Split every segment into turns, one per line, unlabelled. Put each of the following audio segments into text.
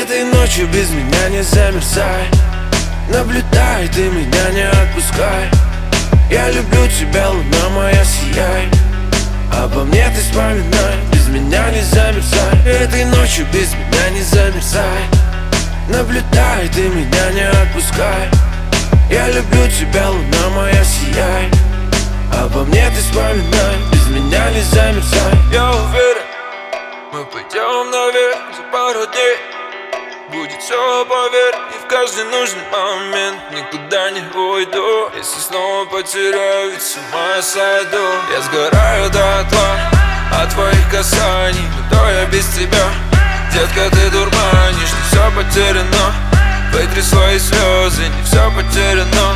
этой ночью без меня не замерзай. Наблюдай, ты меня не отпускай. Я люблю тебя, луна моя, сияй. Обо мне ты вспоминай, без меня не замерзай. Этой ночью без меня не замерзай. Наблюдай, ты меня не отпускай. Я люблю тебя, луна моя, сияй. Обо мне ты вспоминай, без меня не замерзай.
Я уверен, мы пойдем наверх за пару дней. Будет все, поверь, и в каждый нужный момент никуда не уйду. Если снова потеряю, ведь с ума сойду. Я сгораю дотла от твоих касаний, но кто я без тебя? Детка, ты дурманишь, не все потеряно. Вытри свои слезы, не все потеряно.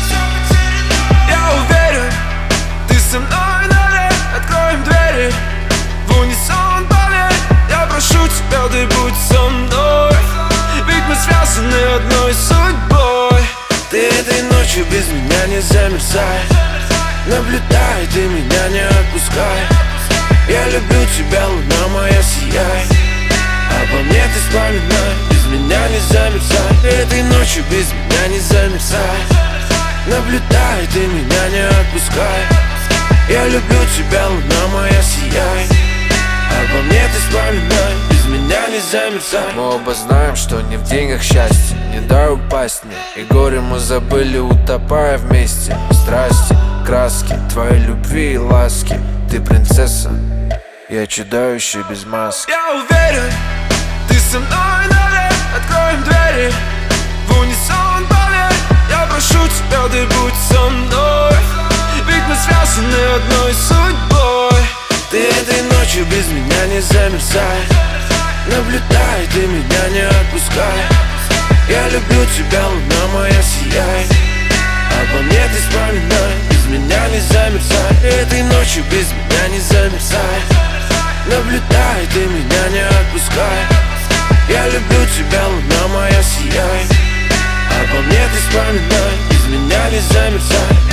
Я уверен, ты со мной навек. Откроем двери в унисон, поверь. Я прошу тебя, ты будь со мной, ведь мы связаны одной судьбой.
Ты этой ночью без меня не замерзай. Наблюдай, ты меня не отпускай. Я люблю тебя, луна моя, сияй. Обо мне ты вспоминай, без меня не замерзай. Этой ночью без меня не замерзай. Наблюдай, ты меня не отпускай. Я люблю тебя, луна моя, сияй. Обо мне ты вспоминай, без меня не замерзай.
Мы оба знаем, что не в деньгах счастье, не дай упасть мне. И горе мы забыли, утопая вместе. Страсти, краски, твоей любви и ласки. Ты принцесса, я чудовище без маски.
Я уверен, ты со мной навек. Откроем двери в унисон, поверь. Я прошу тебя, ты будь со мной, ведь мы связаны одной судьбой. Ты этой ночью без меня не замерзай. Наблюдай, ты меня не отпускай. Я люблю тебя, луна моя, сияй. Обо мне ты вспоминай, без меня не замерзай. Этой ночью без меня не замерзай. Наблюдай, ты меня не отпускай. Я люблю тебя, луна моя, сияй. Обо мне ты вспоминай, без меня не замерзай.